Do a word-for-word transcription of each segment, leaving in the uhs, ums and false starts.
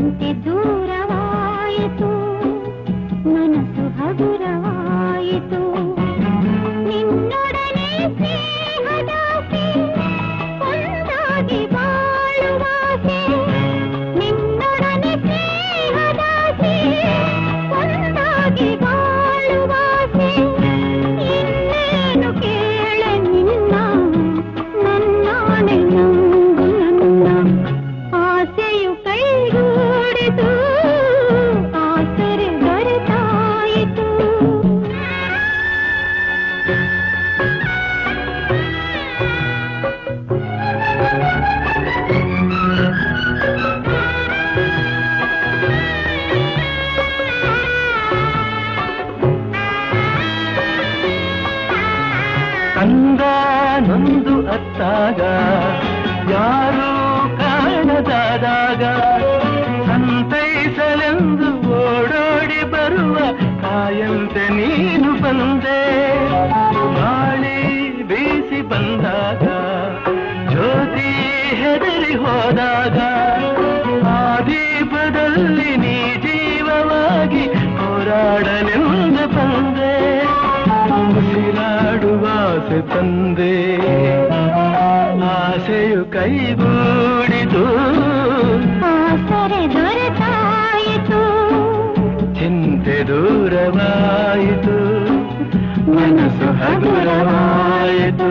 ಚಿಂತೆ ದೂರವಾಯಿತು, ಮನಸ್ಸು ಹಗುರವಾಯಿತು. ನಿನ್ನೊಡನೆ ಸ್ನೇಹದಾಸೆ, ಒಂದಾಗಿ ಬಾಳುವಾಸೆ. ನಿನ್ನೊಡನೆ ಸ್ನೇಹದಾಸೆ, ಒಂದಾಗಿ ಬಾಳುವಾಸೆ. ಇನ್ನೇನು ಕೇಳೆ ನಿನ್ನ, ನನ್ನಾಣೆ ನಂಬು ನನ್ನ. ಆಸೆಯು ಕೈಗೂಡಿತು, ಆಸರೆ ದೊರೆತಾಯಿತು. ಕಂದ ನೊಂದು ಅತ್ತಾಗ, ಯಾರೂ ಕಾಣದಾದಾಗ, ಸಂತೈಸಲೆಂದು ಓಡೋಡಿ ಬರುವ ಕಾಯಂತೆ ನೀನು ಬಂದೆ. ಗಾಳಿ ಬೀಸಿ ಬಂದಾಗ, ಜ್ಯೋತಿ ಹೆದರಿ ಹೋದಾಗ, ಆ ದೀಪದಲ್ಲಿ ನೀ ಜೀವವಾಗಿ ಹೋರಾಡಲೆಂದು ಬಂದೆ. ಉಸಿರಾಡುವಾಸೆ ತಂದೆ, ಆಸೆಯು ಕೈಗೂಡಿತು, ಆಸರೆ ದೊರೆತಾಯಿತು. ಚಿಂತೆ ದೂರವಾಯಿತು, ಮನಸ್ಸು ಹಗುರವಾಯಿತು.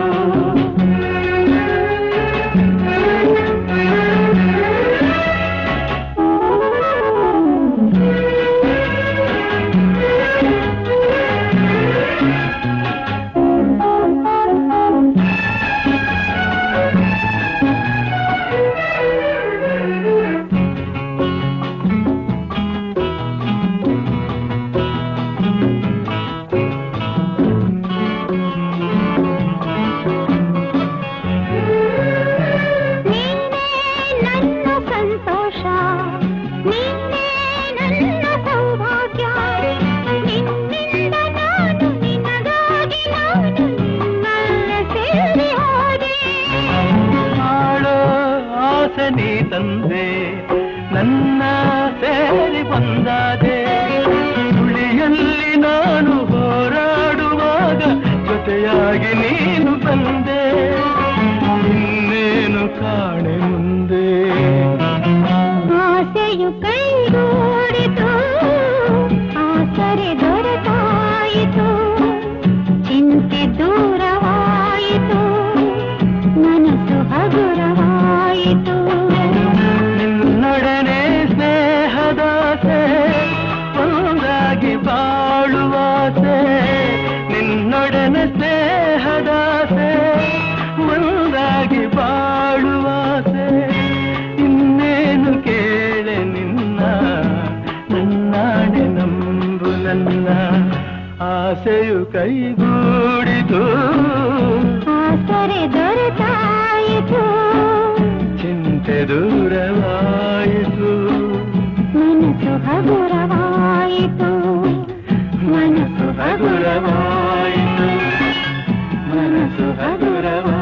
ನೀ ತಂದೆ ನನ್ನ ಸೇರಿ ಬಂದಾದೆ. ಸುಳಿಯಲ್ಲಿ ನಾನು ಹೋರಾಡುವಾಗ ಜೊತೆಯಾಗಿ ನೀನು ಬಂದೆ. ಇನ್ನೇನು ಕಾಣೆ ಮುಂದೆ, ಆಸೆಯು ಕೈಗೂಡಿತು, ಆಸರೆ ದೊರೆತಾಯಿತು. ಚಿಂತೆ ದೂರವಾಯಿತು, ಮನಸ್ಸು ಹಗುರವಾಯಿತು. ನಿನ್ನೊಡನೆ ಸ್ನೇಹದಾಸೆ, ಒಂದಾಗಿ ಬಾಳುವಾಸೆ. ನಿನ್ನೊಡನೆ ಸ್ನೇಹದಾಸೆ, ಒಂದಾಗಿ ಬಾಳುವಾಸೆ. ಇನ್ನೇನು ಕೇಳೆ ನಿನ್ನ, ನನ್ನಾಣೆ ನಂಬು ನನ್ನ. ಆಸೆಯು ಕೈಗೂಡಿತು, ಆಸರೆ ದೊರೆತಾಯಿತು. ಚಿಂತೆ ದೂರವಾಯಿತು, ಮನಸ್ಸು ಹಗುರವಾಯಿತು. ಮನಸ್ಸು ಹಗುರವಾಯಿತು, ಮನಸ್ಸು ಹಗುರವಾಯಿತು.